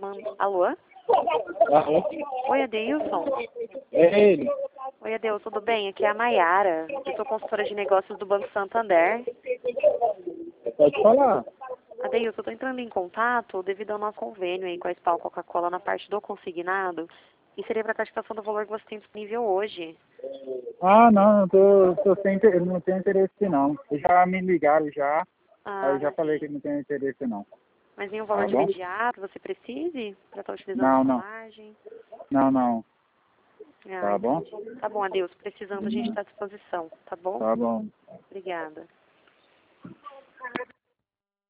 Alô? Alô? Oi, Adeilson. É ele. Oi, Adeilson, tudo bem? Aqui é a Maiara. Eu sou consultora de negócios do Banco Santander. Pode falar. Adeilson, eu estou entrando em contato devido ao nosso convênio aí com a SPAL Coca-Cola na parte do consignado. E seria para a taxação do valor que você tem disponível hoje. Ah, não, eu não tenho interesse não. Já me ligaram já, aí eu já falei que não tenho interesse não. Mas em um valor Tá de bom? imediato você precise para estar utilizando Não, essa não. margem? Não. Ah, Tá bom? entendi. Tá bom, Adeilson. Precisando, a gente está à disposição, tá bom? Tá bom. Obrigada.